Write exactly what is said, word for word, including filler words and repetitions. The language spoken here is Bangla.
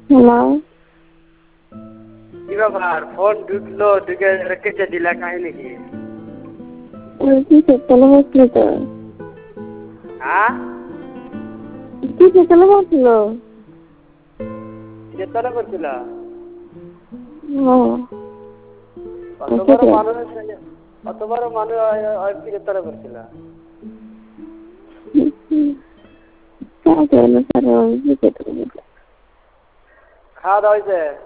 হ্যালো। কি ব্যাপার ফোন ঢুকলো ঢুকে কেটে দিলা কাহিনী কি? ওই কিসের তলে বসছিল তো। হ্যাঁ কিসের তলে বসছিল? কিসের তলে করছিল? ও অত বড় মানুষ অত বড় মানুষ কিসের তলে করছিল? খাওয়া দাওয়া হয়েছে?